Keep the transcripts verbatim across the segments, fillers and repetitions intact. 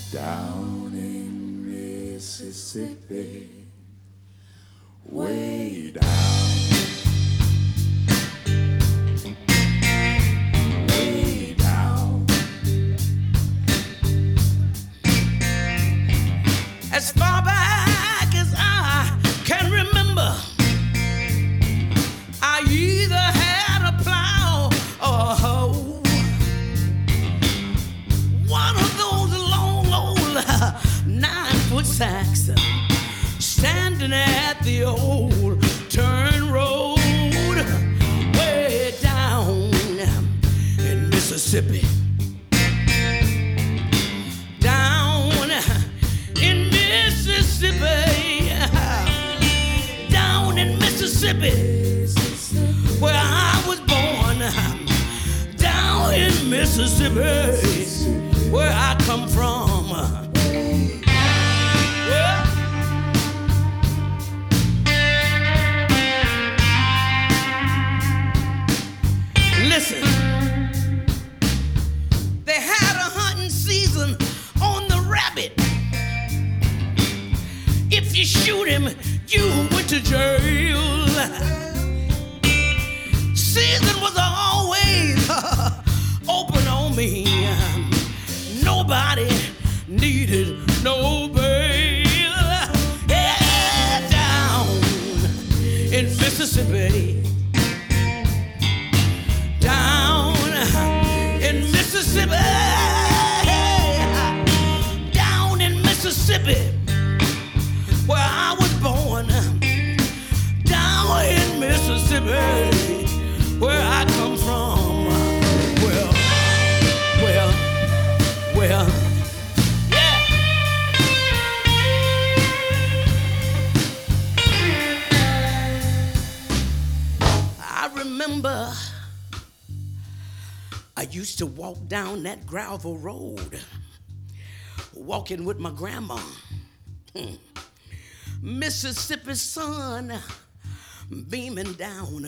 down in Mississippi, way down, way down. As far back as I can remember, I either had a plow or a hoe. One of those long old nine-foot sacks standing at the old turn road way down in Mississippi. Down in Mississippi. Down in Mississippi, where I was born. Down in Mississippi, where I come from. Yeah. Listen, they had a hunting season on the rabbit. If you shoot him, you went to jail. Season was always open on me. Nobody needed no bail. Yeah, down in Mississippi. Down in Mississippi. Down in Mississippi, where I was born. Down in Mississippi, where I come from. Well, well, well, yeah. I remember I used to walk down that gravel road, walking with my grandma. Hmm. Mississippi sun beaming down.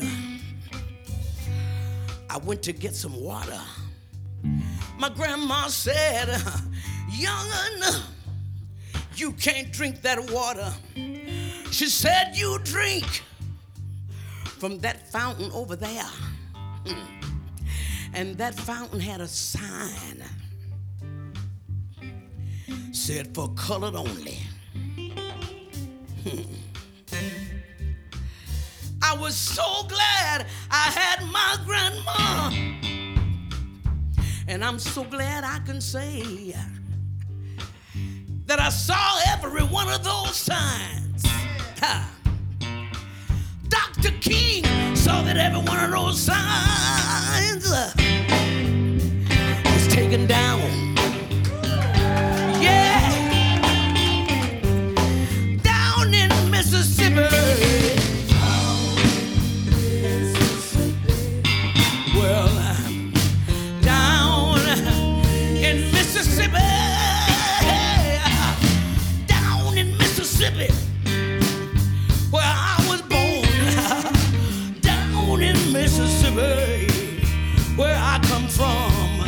I went to get some water. My grandma said, "Young'un, you can't drink that water." She said, "You drink from that fountain over there." And that fountain had a sign, said, "For colored only." I was so glad I had my grandma, and I'm so glad I can say that I saw every one of those signs. Ha. Doctor King saw that every one of those signs was taken down. Yeah, down in Mississippi. Well, down in Mississippi, down in Mississippi, where I was born. Down in Mississippi, where I come from.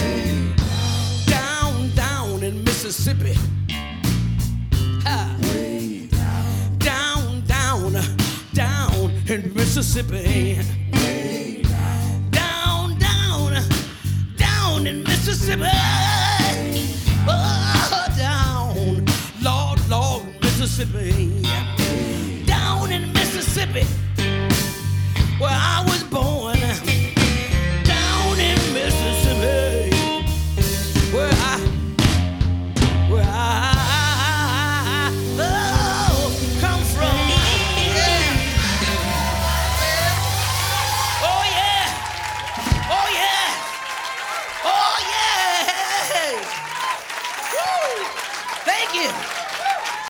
Down, down in Mississippi. Down, down, down in Mississippi. Down, down, down in Mississippi.